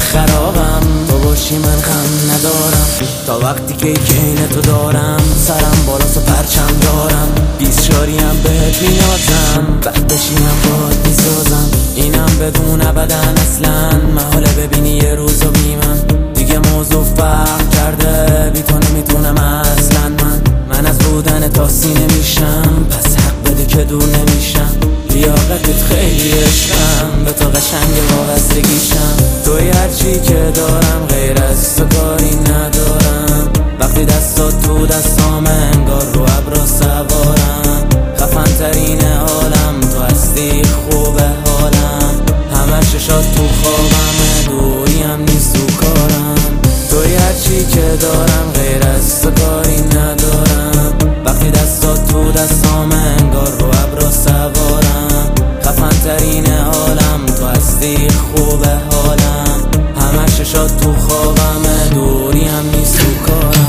خرابم، تو باشی من غم ندارم. تا وقتی که کین تو دارم، سرم بالاست و پرچم دارم. 20 شاریم بهت مینازم، وقت بشینم باهات میسازم. اینم بدون ابدن اصلا محاله ببینی یه روزو بی من. دیگه موضوع فرق کرده، بی تو نمیتونم اصلا. من از بودن تا سینه میشم، پس حق بده که دور نمیشم. لیاقتت خیلی عشقم، به تو قشنگ وابستگیشم. توی هرچی که دارم غیر از تو کاری ندارم. وقتی دستات تو دستام انگار رو ابرا سوارم. خفن ترین عالم تو هستی، خوبه حالم. همه ششات تو خوابم، دوریم نیست تو کارم. توی هرچی که دارم غیر از تو کاری ندارم. وقتی دستات تو دستام انگار رو ابرا سوارم. خفن ترین عالم تو هستی، خوبه حالم. همه ششات تو خوابم، دوریم نیست تو کارم.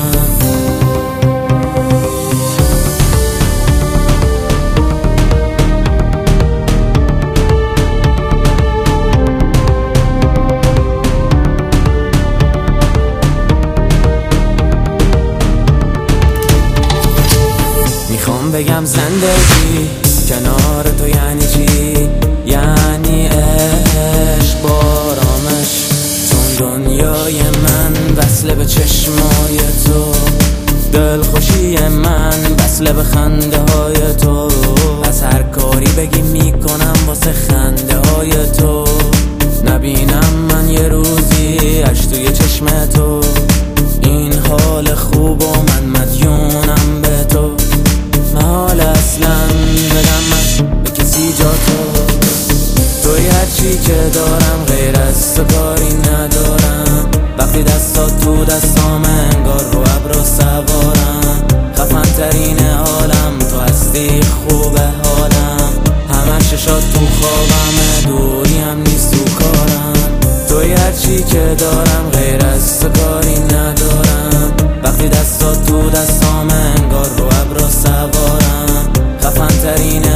میخوام بگم زندگی کنار تو یعنی چی؟ یعنی عشق بارامش، چون دنیای من وصله به چشمای تو. دلخوشی من وصله به خنده های تو. از هر کاری بگی میکنم واسه خنده های تو. نبینم من یه روزی اش توی چشم تو. این حال خوب و من مدیونم به تو. محال اصلا بدم من به کسی جا تو. توی هرچی که دارم غیر از تو کاری ندارم. وقتی دستات تو دستام انگار رو ابرا سوارم. خفن ترین عالم تو هستی، خوبه حالم. همه ششات تو خوابم، دوریم نیست تو کارم. توی هرچی که دارم غیر از تو کاری ندارم. وقتی دستات تو دستام انگار رو ابرا سوارم. خفن ترین